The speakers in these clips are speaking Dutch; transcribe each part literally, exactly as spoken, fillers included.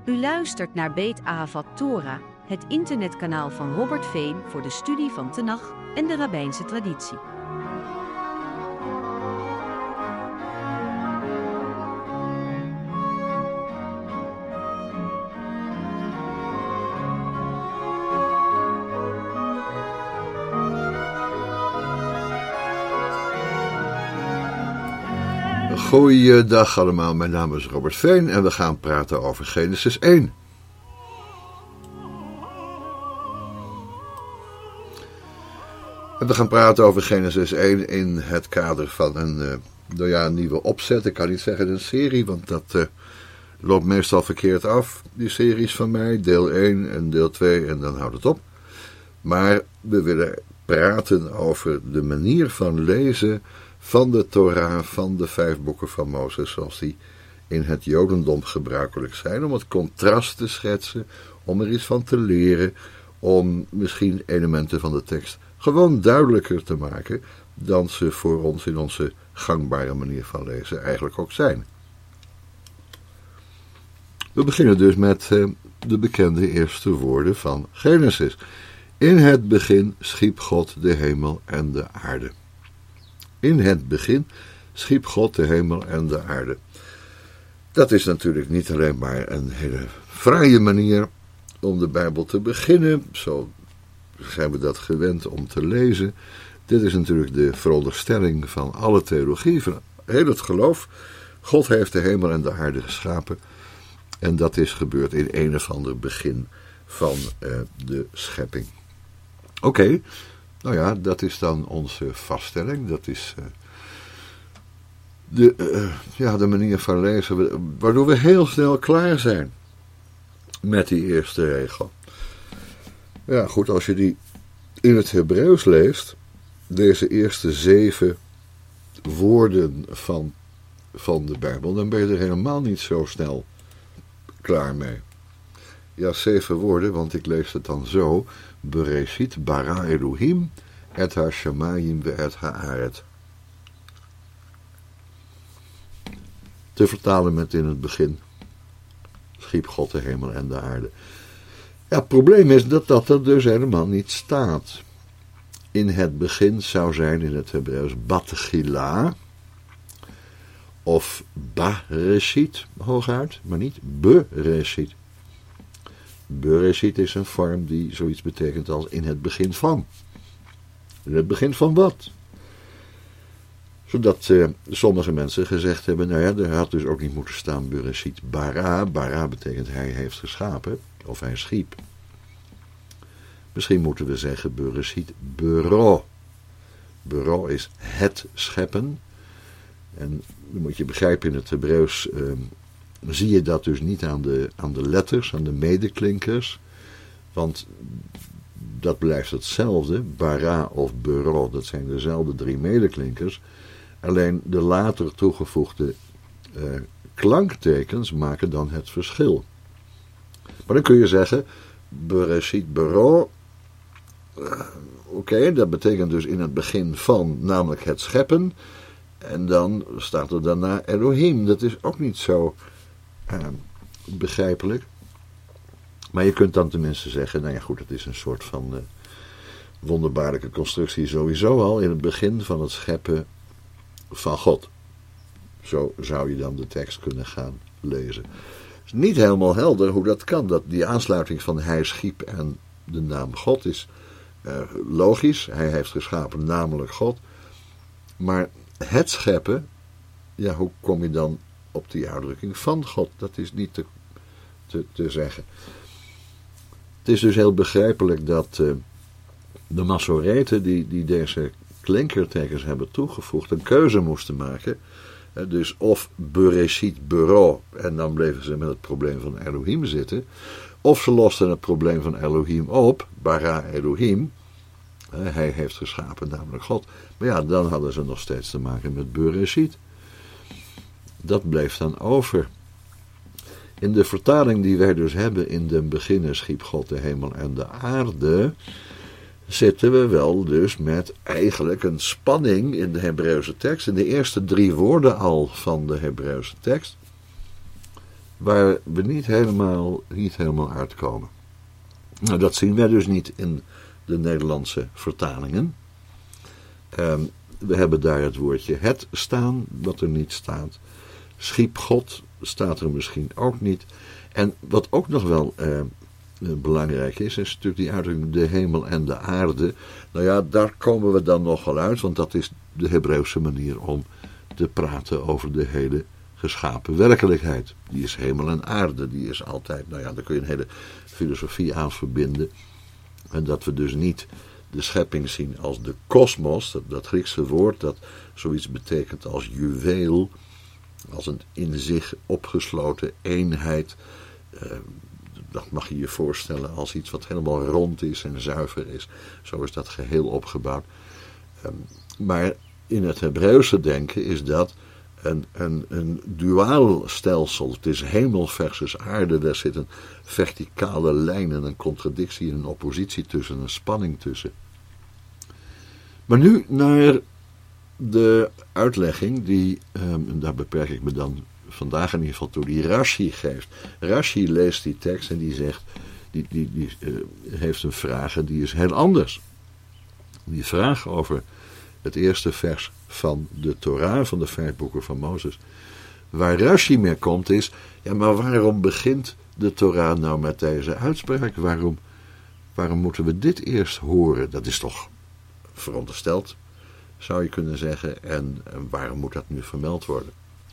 U luistert naar Beit Ahavat Torah, het internetkanaal van Robert Veen voor de studie van Tenach en de rabbijnse traditie. Goeiedag allemaal, mijn naam is Robert Veen en we gaan praten over Genesis één. En we gaan praten over Genesis één in het kader van een, uh, nou ja, een nieuwe opzet. Ik kan niet zeggen een serie, want dat uh, loopt meestal verkeerd af. Die series van mij, deel één en deel twee en dan houdt het op. Maar we willen praten over de manier van lezen van de Torah, van de vijf boeken van Mozes, zoals die in het Jodendom gebruikelijk zijn, om het contrast te schetsen, om er iets van te leren, om misschien elementen van de tekst gewoon duidelijker te maken dan ze voor ons in onze gangbare manier van lezen eigenlijk ook zijn. We beginnen dus met uh, de bekende eerste woorden van Genesis. In het begin schiep God de hemel en de aarde. In het begin schiep God de hemel en de aarde. Dat is natuurlijk niet alleen maar een hele fraaie manier om de Bijbel te beginnen. Zo zijn we dat gewend om te lezen. Dit is natuurlijk de veronderstelling van alle theologie, van heel het geloof. God heeft de hemel en de aarde geschapen. En dat is gebeurd in een of ander begin van uh, de schepping. Oké. Okay. Nou ja, dat is dan onze vaststelling. Dat is uh, de, uh, ja, de manier van lezen, waardoor we heel snel klaar zijn met die eerste regel. Ja, goed, als je die in het Hebreeuws leest, deze eerste zeven woorden van, van de Bijbel, dan ben je er helemaal niet zo snel klaar mee. Ja, zeven woorden, want ik lees het dan zo. Bereshit bara Elohim et ha-shamayim ve et ha-aret. Te vertalen met in het begin schiep God de hemel en de aarde. Ja, het probleem is dat dat er dus helemaal niet staat. In het begin zou zijn in het Hebreeuws Batchila of Bereshit, hooguit, maar niet Bereshit. Bereshit is een vorm die zoiets betekent als in het begin van. In het begin van wat? Zodat uh, sommige mensen gezegd hebben, nou ja, er had dus ook niet moeten staan Bereshit bara. Bara betekent hij heeft geschapen, of hij schiep. Misschien moeten we zeggen Bereshit bero. Bero is het scheppen. En dan moet je begrijpen, in het Hebreeuws Uh, zie je dat dus niet aan de, aan de letters, aan de medeklinkers. Want dat blijft hetzelfde. Bara of bero, dat zijn dezelfde drie medeklinkers. Alleen de later toegevoegde uh, klanktekens maken dan het verschil. Maar dan kun je zeggen, Bereshit bero. Uh, Oké, okay, dat betekent dus in het begin van, namelijk het scheppen. En dan staat er daarna Elohim. Dat is ook niet zo Uh, begrijpelijk. Maar je kunt dan tenminste zeggen, nou ja goed, het is een soort van uh, wonderbaarlijke constructie sowieso al in het begin van het scheppen van God. Zo zou je dan de tekst kunnen gaan lezen. Het is niet helemaal helder hoe dat kan, dat die aansluiting van hij schiep en de naam God is uh, logisch. Hij heeft geschapen, namelijk God. Maar het scheppen, ja, hoe kom je dan op die uitdrukking van God? Dat is niet te, te, te zeggen. Het is dus heel begrijpelijk dat uh, de Masoreten die, die deze klinkertekens hebben toegevoegd een keuze moesten maken. Uh, dus of Bereshit bero, en dan bleven ze met het probleem van Elohim zitten, of ze losten het probleem van Elohim op, bara Elohim, uh, hij heeft geschapen, namelijk God. Maar ja, dan hadden ze nog steeds te maken met Bereshit. Dat bleef dan over. In de vertaling die wij dus hebben, in den beginnen schiep God de hemel en de aarde, zitten we wel dus met eigenlijk een spanning in de Hebreeuwse tekst. In de eerste drie woorden al van de Hebreeuwse tekst waar we niet helemaal, niet helemaal uitkomen. Nou, dat zien wij dus niet in de Nederlandse vertalingen. Um, we hebben daar het woordje het staan, wat er niet staat. Schiep God staat er misschien ook niet. En wat ook nog wel uh, belangrijk is, is natuurlijk die uitdrukking de hemel en de aarde. Nou ja, daar komen we dan nog wel uit, want dat is de Hebreeuwse manier om te praten over de hele geschapen werkelijkheid. Die is hemel en aarde, die is altijd, nou ja, daar kun je een hele filosofie aan verbinden. En dat we dus niet de schepping zien als de kosmos, dat, dat Griekse woord dat zoiets betekent als juweel, als een in zich opgesloten eenheid. Uh, dat mag je je voorstellen als iets wat helemaal rond is en zuiver is. Zo is dat geheel opgebouwd. Um, maar in het Hebreeuwse denken is dat een, een, een duaal stelsel. Het is hemel versus aarde. Daar zit een verticale lijn en een contradictie en een oppositie tussen, een spanning tussen. Maar nu naar de uitlegging die, um, en daar beperk ik me dan vandaag in ieder geval toe, die Rashi geeft. Rashi leest die tekst en die zegt, die, die, die uh, heeft een vraag en die is heel anders. Die vraag over het eerste vers van de Torah, van de vijf boeken van Mozes, waar Rashi mee komt is, ja, maar waarom begint de Torah nou met deze uitspraak? Waarom, waarom moeten we dit eerst horen? Dat is toch verondersteld, zou je kunnen zeggen, en, en waarom moet dat nu vermeld worden?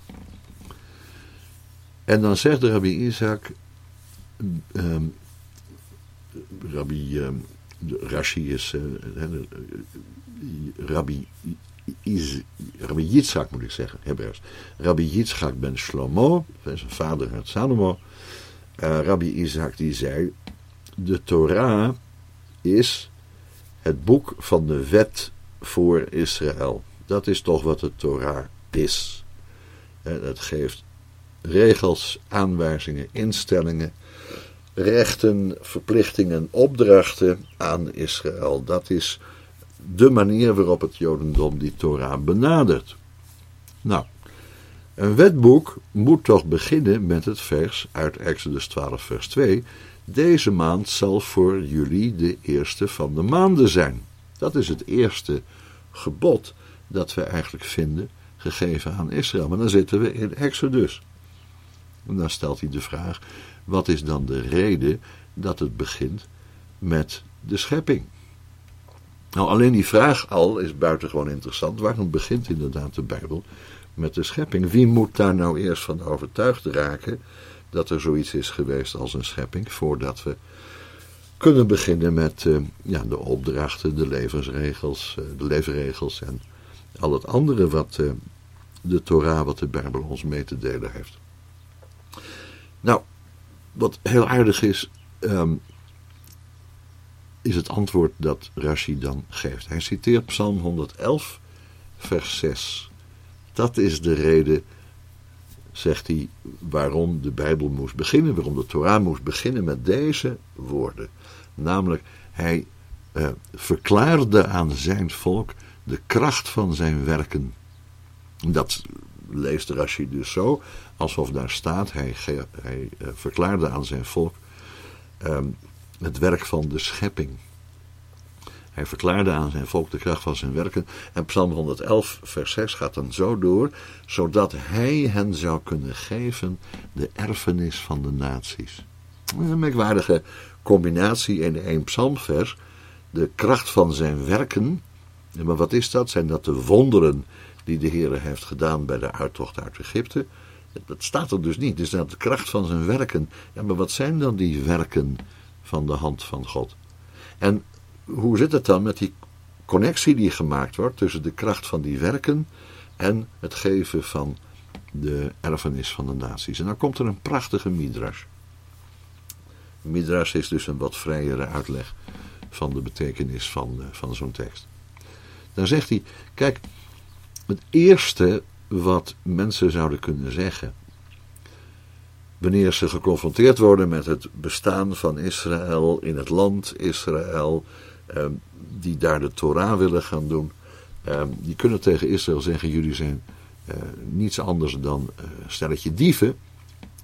En dan zegt de Rabbi Isaac, um, Rabbi, um, Rashi is, uh, uh, Rabbi, Iz, Rabbi Yitzchak moet ik zeggen, Hebreeuws. Rabbi Yitzchak ben Shlomo, zijn vader uit Salomo. Uh, Rabbi Isaac die zei, de Torah is het boek van de wet voor Israël. Dat is toch wat de Torah is. Uh, het geeft regels, aanwijzingen, instellingen, rechten, verplichtingen, opdrachten aan Israël. Dat is de manier waarop het Jodendom die Torah benadert. Nou, een wetboek moet toch beginnen met het vers uit Exodus twaalf vers twee. Deze maand zal voor jullie de eerste van de maanden zijn. Dat is het eerste gebod dat we eigenlijk vinden gegeven aan Israël. Maar dan zitten we in Exodus. En dan stelt hij de vraag, wat is dan de reden dat het begint met de schepping? Nou, alleen die vraag al is buitengewoon interessant. Waarom begint inderdaad de Bijbel met de schepping? Wie moet daar nou eerst van overtuigd raken dat er zoiets is geweest als een schepping, voordat we kunnen beginnen met uh, ja, de opdrachten, de levensregels, uh, de leefregels en al het andere wat uh, de Torah, wat de Bijbel ons mee te delen heeft. Nou, wat heel aardig is, um, is het antwoord dat Rashi dan geeft. Hij citeert Psalm honderdelf, vers zes. Dat is de reden, zegt hij, waarom de Bijbel moest beginnen, waarom de Torah moest beginnen met deze woorden. Namelijk, hij uh, verklaarde aan zijn volk de kracht van zijn werken. Dat leest Rashi dus zo, alsof daar staat, hij, hij uh, verklaarde aan zijn volk um, het werk van de schepping. Hij verklaarde aan zijn volk de kracht van zijn werken. En Psalm honderdelf, vers zes gaat dan zo door, zodat hij hen zou kunnen geven de erfenis van de naties. Een merkwaardige combinatie in één psalmvers. De kracht van zijn werken. Maar wat is dat? Zijn dat de wonderen die de Heer heeft gedaan bij de uittocht uit Egypte? Dat staat er dus niet. Dus dat de kracht van zijn werken. Ja, maar wat zijn dan die werken van de hand van God? En hoe zit het dan met die connectie die gemaakt wordt tussen de kracht van die werken en het geven van de erfenis van de naties? En dan komt er een prachtige midrash. Midrash is dus een wat vrijere uitleg van de betekenis van, van zo'n tekst. Dan zegt hij, kijk, het eerste wat mensen zouden kunnen zeggen wanneer ze geconfronteerd worden met het bestaan van Israël in het land Israël, eh, die daar de Torah willen gaan doen, eh, die kunnen tegen Israël zeggen, jullie zijn eh, niets anders dan een stelletje dieven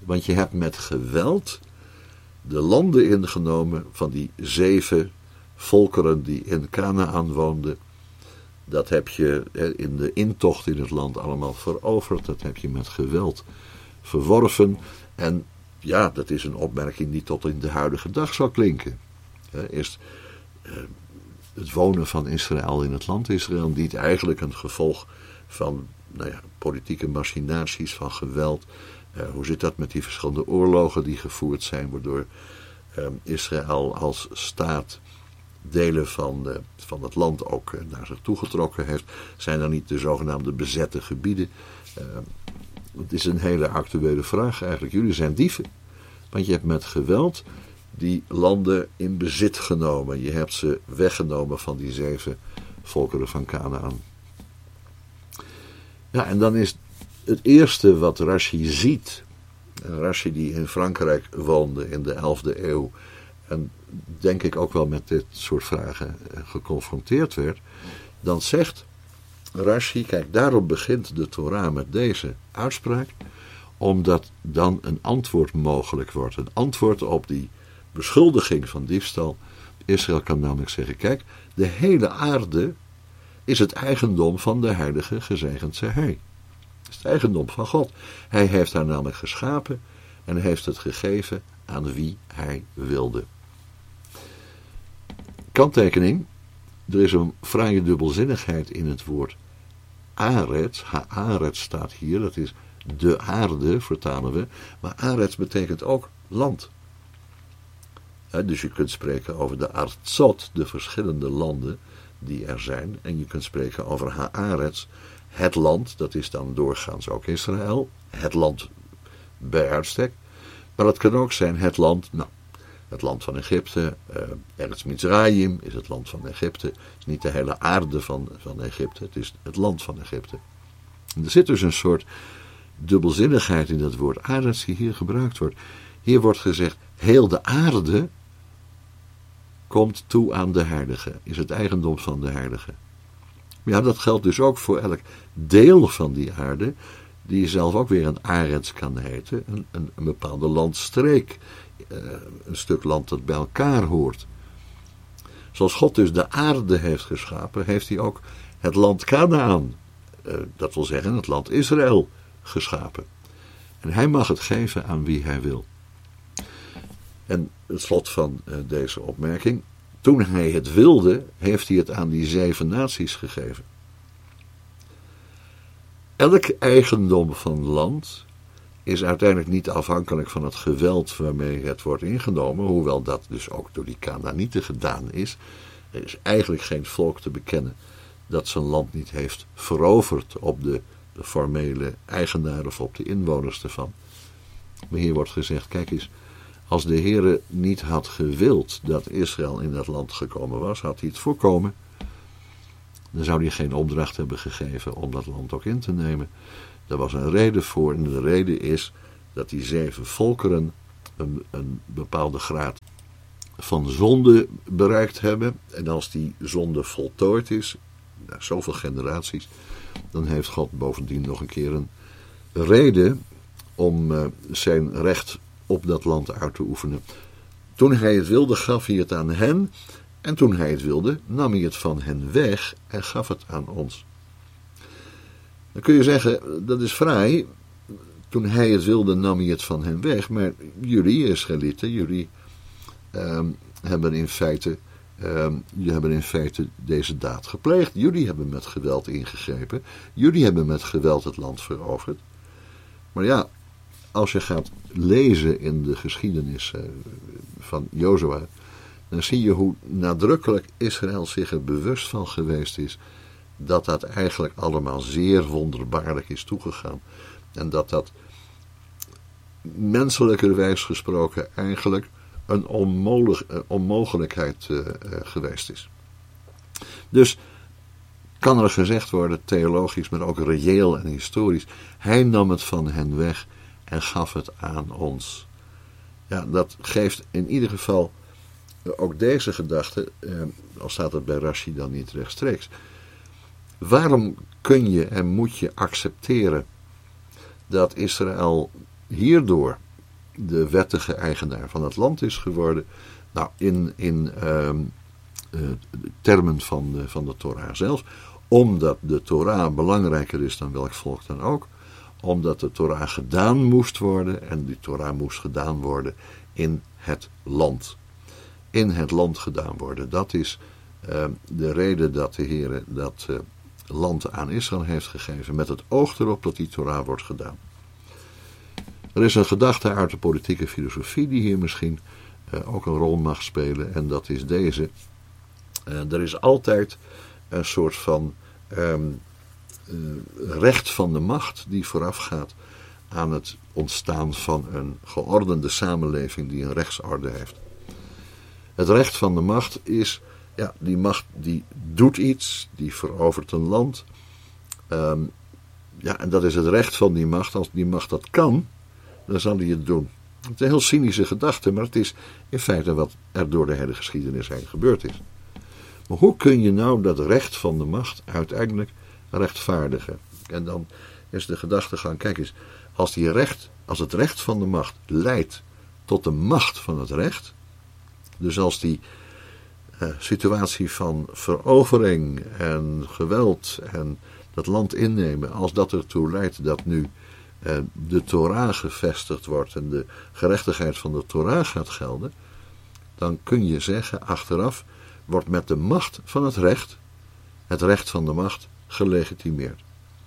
Want je hebt met geweld de landen ingenomen van die zeven volkeren die in Kanaan woonden. Dat heb je in de intocht in het land allemaal veroverd. Dat heb je met geweld verworven. En ja, dat is een opmerking die tot in de huidige dag zal klinken. Eerst het wonen van Israël in het land Israël niet eigenlijk een gevolg van nou ja, politieke machinaties, van geweld. Uh, hoe zit dat met die verschillende oorlogen die gevoerd zijn, waardoor uh, Israël als staat delen van, uh, van het land ook uh, naar zich toegetrokken heeft? Zijn er niet de zogenaamde bezette gebieden? Uh, het is een hele actuele vraag eigenlijk. Jullie zijn dieven, want je hebt met geweld die landen in bezit genomen. Je hebt ze weggenomen van die zeven volkeren van Kanaan. Ja, en dan is het eerste wat Rashi ziet, Rashi die in Frankrijk woonde in de elfde eeuw, en denk ik ook wel met dit soort vragen geconfronteerd werd, dan zegt Rashi, kijk, daarop begint de Torah met deze uitspraak, omdat dan een antwoord mogelijk wordt. Een antwoord op die beschuldiging van diefstal. Israël kan namelijk zeggen, kijk, de hele aarde is het eigendom van de heilige gezegend zij hij. Het is het eigendom van God. Hij heeft haar namelijk geschapen en heeft het gegeven aan wie hij wilde. Kanttekening, er is een fraaie dubbelzinnigheid in het woord Aretz. Ha-aretz staat hier, dat is de aarde, vertalen we. Maar Aretz betekent ook land. He, dus je kunt spreken over de Artsot, de verschillende landen die er zijn. En je kunt spreken over Ha-aretz, het land, dat is dan doorgaans ook Israël. Het land bij uitstek. Maar het kan ook zijn het land, nou, het land van Egypte. Uh, Eretz Mitzrayim is het land van Egypte. Het is niet de hele aarde van, van Egypte, het is het land van Egypte. En er zit dus een soort dubbelzinnigheid in dat woord Aretz die hier gebruikt wordt. Hier wordt gezegd, heel de aarde komt toe aan de heilige, is het eigendom van de heilige. Ja, dat geldt dus ook voor elk deel van die aarde, die zelf ook weer een Aretz kan heten, een, een, een bepaalde landstreek, uh, een stuk land dat bij elkaar hoort. Zoals God dus de aarde heeft geschapen, heeft hij ook het land Kanaan, uh, dat wil zeggen het land Israël, geschapen. En hij mag het geven aan wie hij wil. En het slot van uh, deze opmerking. Toen hij het wilde, heeft hij het aan die zeven naties gegeven. Elk eigendom van land is uiteindelijk niet afhankelijk van het geweld waarmee het wordt ingenomen, hoewel dat dus ook door die Kanaanieten gedaan is. Er is eigenlijk geen volk te bekennen dat zijn land niet heeft veroverd op de, de formele eigenaar of op de inwoners ervan. Maar hier wordt gezegd, kijk eens, als de Heere niet had gewild dat Israël in dat land gekomen was, had hij het voorkomen, dan zou hij geen opdracht hebben gegeven om dat land ook in te nemen. Daar was een reden voor en de reden is dat die zeven volkeren een, een bepaalde graad van zonde bereikt hebben. En als die zonde voltooid is, na zoveel generaties, dan heeft God bovendien nog een keer een reden om uh, zijn recht op dat land uit te oefenen. Toen hij het wilde, gaf hij het aan hen. En toen hij het wilde, nam hij het van hen weg en gaf het aan ons. Dan kun je zeggen, dat is fraai. Toen hij het wilde, nam hij het van hen weg. Maar jullie Israëlieten, jullie uh, hebben in feite, uh, jullie hebben in feite deze daad gepleegd. Jullie hebben met geweld ingegrepen. Jullie hebben met geweld het land veroverd. Maar ja, als je gaat lezen in de geschiedenis uh, van Jozua, dan zie je hoe nadrukkelijk Israël zich er bewust van geweest is dat dat eigenlijk allemaal zeer wonderbaarlijk is toegegaan. En dat dat menselijkerwijs gesproken eigenlijk een onmogelijk, uh, onmogelijkheid uh, uh, geweest is. Dus kan er gezegd worden, theologisch, maar ook reëel en historisch, hij nam het van hen weg en gaf het aan ons. Ja, dat geeft in ieder geval ook deze gedachte, eh, al staat het bij Rashi dan niet rechtstreeks. Waarom kun je en moet je accepteren dat Israël hierdoor, de wettige eigenaar van het land is geworden? Nou, in, in uh, uh, termen van de, van de Torah zelf. Omdat de Torah belangrijker is dan welk volk dan ook. Omdat de Torah gedaan moest worden. En die Torah moest gedaan worden in het land. In het land gedaan worden. Dat is uh, de reden dat de Heer dat uh, land aan Israël heeft gegeven. Met het oog erop dat die Torah wordt gedaan. Er is een gedachte uit de politieke filosofie die hier misschien uh, ook een rol mag spelen. En dat is deze. Uh, er is altijd een soort van um, uh, recht van de macht die voorafgaat aan het ontstaan van een geordende samenleving die een rechtsorde heeft. Het recht van de macht is, ja, die macht die doet iets, die verovert een land. Um, ja, en dat is het recht van die macht. Als die macht dat kan, dan zal hij het doen. Het is een heel cynische gedachte, maar het is in feite wat er door de hele geschiedenis heen gebeurd is. Maar hoe kun je nou dat recht van de macht uiteindelijk rechtvaardigen? En dan is de gedachtegang, kijk eens, als, die recht, als het recht van de macht leidt tot de macht van het recht, dus als die uh, situatie van verovering en geweld en dat land innemen, als dat ertoe leidt dat nu uh, de Torah gevestigd wordt en de gerechtigheid van de Torah gaat gelden, dan kun je zeggen, achteraf wordt met de macht van het recht, het recht van de macht, gelegitimeerd.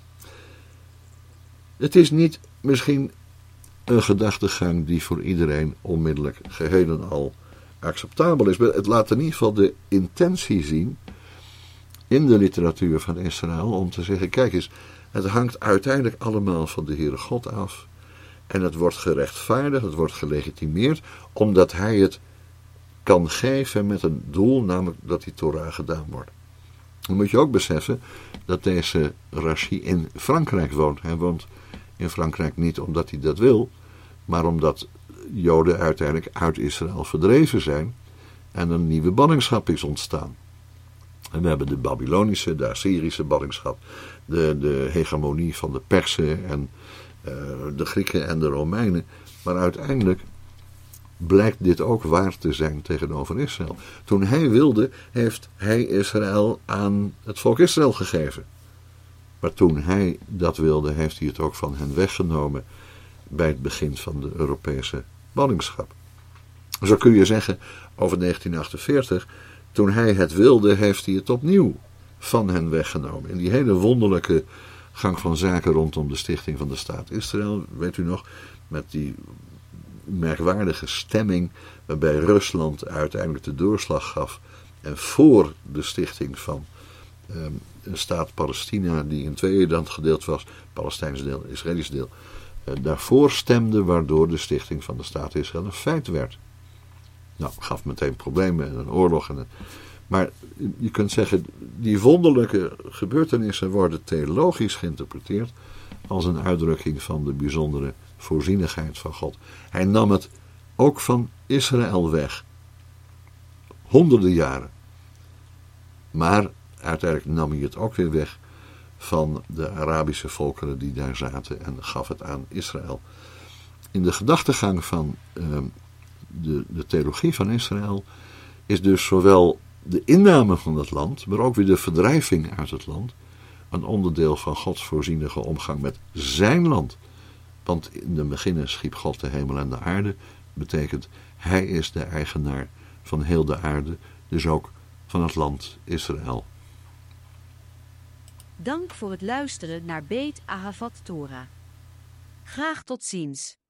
Het is niet misschien een gedachtegang die voor iedereen onmiddellijk geheel en al acceptabel is. Maar het laat in ieder geval de intentie zien in de literatuur van Israël om te zeggen, kijk eens, het hangt uiteindelijk allemaal van de Heere God af. En het wordt gerechtvaardigd, het wordt gelegitimeerd, omdat hij het kan geven met een doel, namelijk dat die Torah gedaan wordt. Dan moet je ook beseffen dat deze Rashi in Frankrijk woont. Hij woont in Frankrijk niet omdat hij dat wil, maar omdat Joden uiteindelijk uit Israël verdreven zijn en een nieuwe ballingschap is ontstaan. En we hebben de Babylonische, de Assyrische ballingschap, de, de hegemonie van de Persen en uh, de Grieken en de Romeinen. Maar uiteindelijk blijkt dit ook waar te zijn tegenover Israël. Toen hij wilde, heeft hij Israël aan het volk Israël gegeven. Maar toen hij dat wilde, heeft hij het ook van hen weggenomen bij het begin van de Europese ballingschap. Zo kun je zeggen over negentien achtenveertig, toen hij het wilde, heeft hij het opnieuw van hen weggenomen. In die hele wonderlijke gang van zaken rondom de stichting van de staat Israël, weet u nog, met die merkwaardige stemming waarbij Rusland uiteindelijk de doorslag gaf en voor de stichting van um, een staat Palestina die in tweeën dan gedeeld was, Palestijns deel, Israëlisch deel, uh, daarvoor stemde, waardoor de stichting van de staat Israël een feit werd. Nou, gaf meteen problemen en een oorlog. En een, maar je kunt zeggen, die wonderlijke gebeurtenissen worden theologisch geïnterpreteerd als een uitdrukking van de bijzondere voorzienigheid van God. Hij nam het ook van Israël weg. Honderden jaren. Maar uiteindelijk nam hij het ook weer weg van de Arabische volkeren die daar zaten en gaf het aan Israël. In de gedachtegang van uh, de, de theologie van Israël is dus zowel de inname van het land, maar ook weer de verdrijving uit het land een onderdeel van Gods voorzienige omgang met zijn land. Want in de beginnen schiep God de hemel en de aarde, betekent hij is de eigenaar van heel de aarde, dus ook van het land Israël. Dank voor het luisteren naar Beit Ahavat Torah. Graag tot ziens.